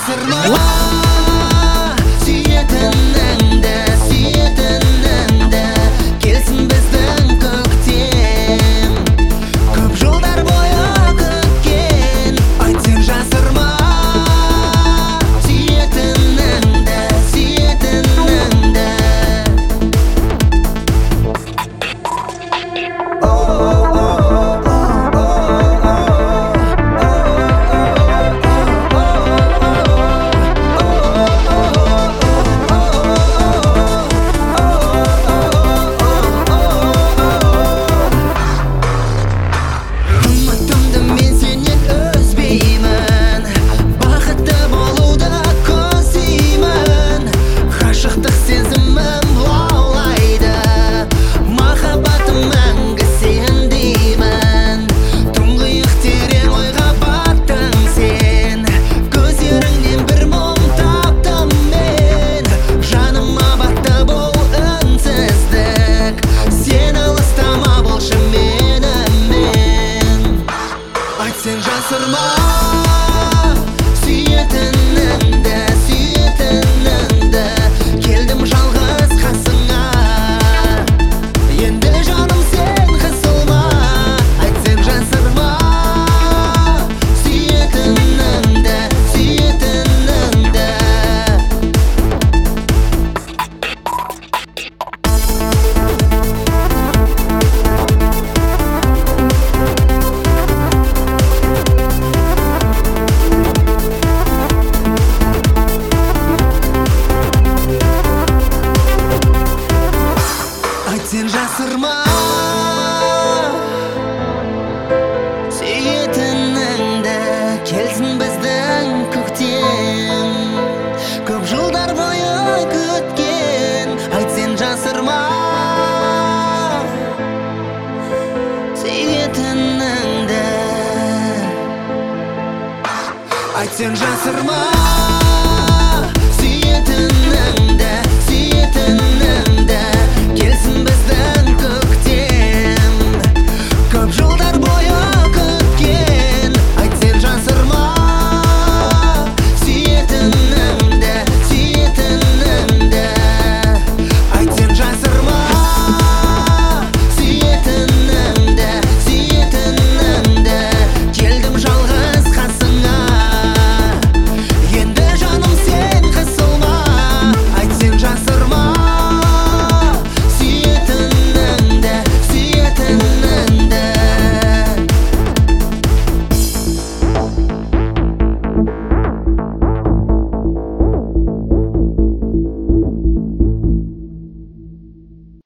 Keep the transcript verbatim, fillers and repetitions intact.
жасырма сүйетініңді, сүйетініңді. Келсін біздің көктем, көп жылдар бойы күткен. Айтсаң жасырма сүйетініңді, сүйетініңді. Айтсаң жасырма сүйетініңді, сүйетініңді. Келдім жалғыз қасыңа, енді жаным сен қысылма. Айтсаң жасырма сүйетініңді, сүйетініңді. Сен жасырма сүйетініңді. Келсін біздің көктем, көп жылдар бойы күткен. Айтсаң жасырма сүйетініңді. Айтсаң жасырма сүйетініңді.